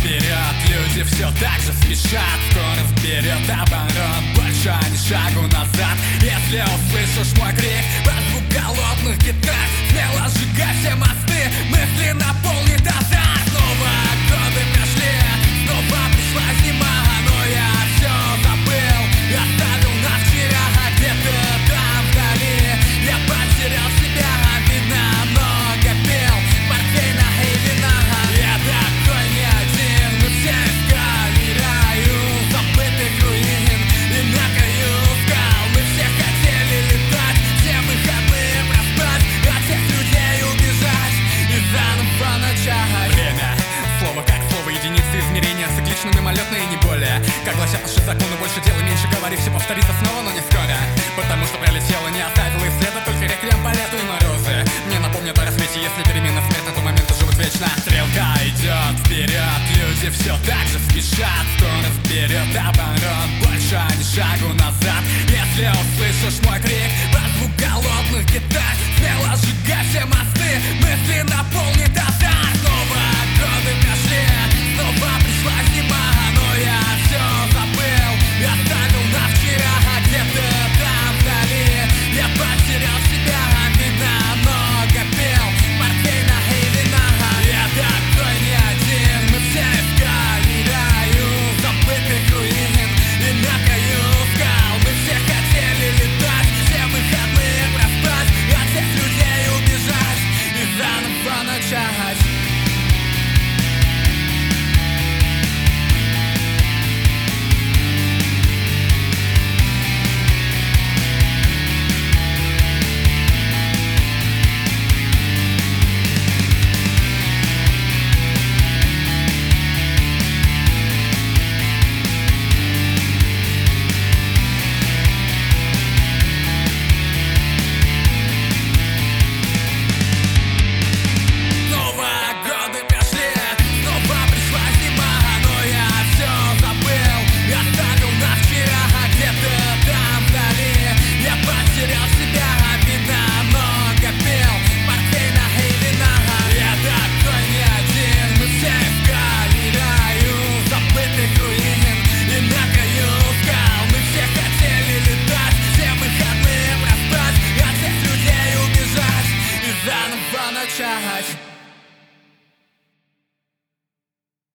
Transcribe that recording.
вперед, люди все так же спешат. Скоро вперед оборот, больше ни шагу назад. Если услышишь мой крик под звук голодных гитар, смело сжигай все мосты, мысли наполни дозар. Снова годы прошли, снова пришла зима, но я все забыл, оставил на вчера. Где-то там вдали я потерял себя, вина много пил, портвейна и вина. Я такой не один, мы все искали раю забытых руин и на краю скал. Мы все хотели летать, все выходные проспать, от всех людей убежать и заново начать. Время, слово как слово, единицы измерения, циклично, мимолетно и не более. Как гласят наши законы, больше дела, меньше говори, все повторится снова, но не скоро. Потому что пролетела, не оставила и следа, только реквием по лету и морозы. Мне напомнят о рассвете, если перемена смерть на тот момент живут вечно. Стрелка идет вперед, люди все так же спешат. Скоро вперед оборот, больше ни шагу назад. Если услышишь мой крик под звук голодных гитар, смело сжигай все мосты, мысли наполни дозар. Снова годы прошли,